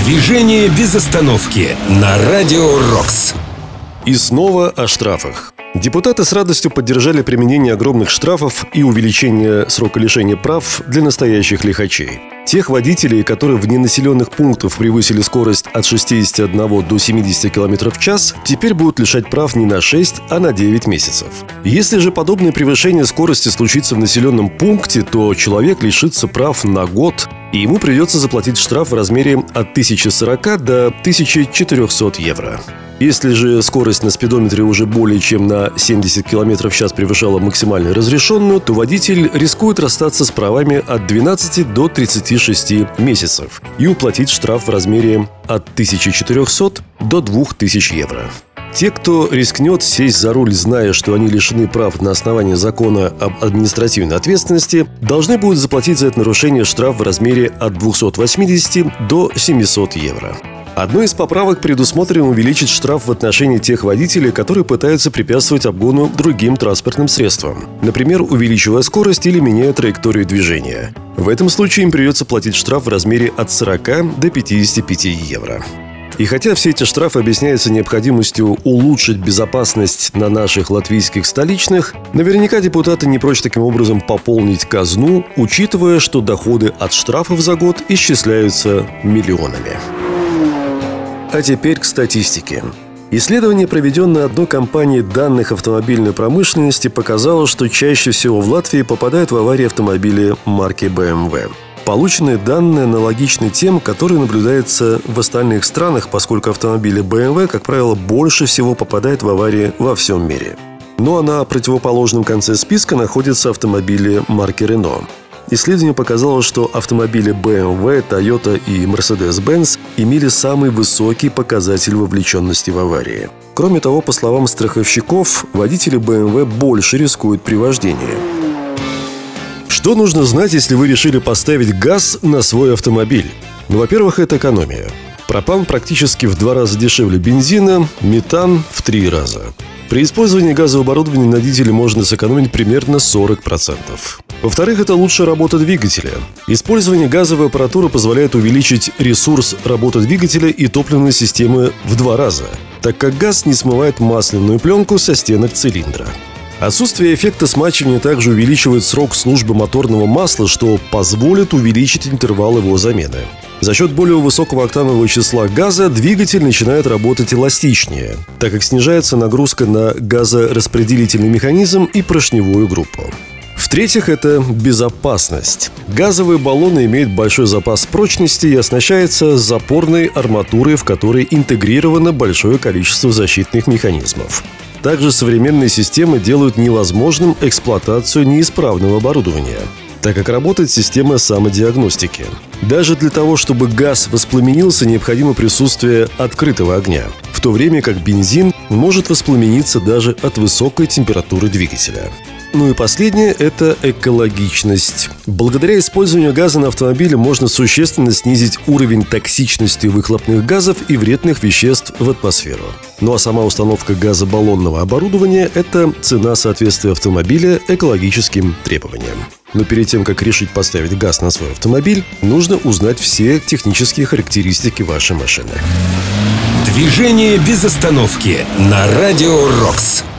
Движение без остановки на Радио Рокс. И снова о штрафах. Депутаты с радостью поддержали применение огромных штрафов и увеличение срока лишения прав для настоящих лихачей. Тех водителей, которые в ненаселенных пунктах превысили скорость от 61 до 70 км в час, теперь будут лишать прав не на 6, а на 9 месяцев. Если же подобное превышение скорости случится в населенном пункте, то человек лишится прав на год, и ему придется заплатить штраф в размере от 1040 до 1400 евро. Если же скорость на спидометре уже более чем на 70 км в час превышала максимально разрешенную, то водитель рискует расстаться с правами от 12 до 36 месяцев и уплатить штраф в размере от 1400 до 2000 евро. Те, кто рискнет сесть за руль, зная, что они лишены прав на основании закона об административной ответственности, должны будут заплатить за это нарушение штраф в размере от 280 до 700 евро. Одной из поправок предусмотрено увеличить штраф в отношении тех водителей, которые пытаются препятствовать обгону другим транспортным средствам, например, увеличивая скорость или меняя траекторию движения. В этом случае им придется платить штраф в размере от 40 до 55 евро. И хотя все эти штрафы объясняются необходимостью улучшить безопасность на наших латвийских столичных, наверняка депутаты не прочь таким образом пополнить казну, учитывая, что доходы от штрафов за год исчисляются миллионами. А теперь к статистике. Исследование, проведенное одной компанией данных автомобильной промышленности, показало, что чаще всего в Латвии попадают в аварии автомобили марки BMW. Полученные данные аналогичны тем, которые наблюдаются в остальных странах, поскольку автомобили BMW, как правило, больше всего попадают в аварии во всем мире. Ну а на противоположном конце списка находятся автомобили марки Renault. Исследование показало, что автомобили BMW, Toyota и Mercedes-Benz имели самый высокий показатель вовлеченности в аварии. Кроме того, по словам страховщиков, водители BMW больше рискуют при вождении. Что нужно знать, если вы решили поставить газ на свой автомобиль? Ну, во-первых, это экономия. Пропан практически в 2 раза дешевле бензина, метан в 3 раза. При использовании газового оборудования на дизеле можно сэкономить примерно 40%. Во-вторых, это лучшая работа двигателя. Использование газовой аппаратуры позволяет увеличить ресурс работы двигателя и топливной системы в 2 раза, так как газ не смывает масляную пленку со стенок цилиндра. Отсутствие эффекта смачивания также увеличивает срок службы моторного масла, что позволит увеличить интервал его замены. За счет более высокого октанового числа газа двигатель начинает работать эластичнее, так как снижается нагрузка на газораспределительный механизм и поршневую группу. В-третьих, это безопасность. Газовые баллоны имеют большой запас прочности и оснащаются запорной арматурой, в которой интегрировано большое количество защитных механизмов. Также современные системы делают невозможным эксплуатацию неисправного оборудования, так как работает система самодиагностики. Даже для того, чтобы газ воспламенился, необходимо присутствие открытого огня, в то время как бензин может воспламениться даже от высокой температуры двигателя. Ну и последнее – это экологичность. Благодаря использованию газа на автомобиле можно существенно снизить уровень токсичности выхлопных газов и вредных веществ в атмосферу. Ну а сама установка газобаллонного оборудования – это цена соответствия автомобиля экологическим требованиям. Но перед тем, как решить поставить газ на свой автомобиль, нужно узнать все технические характеристики вашей машины. Движение без остановки на Радио Рокс.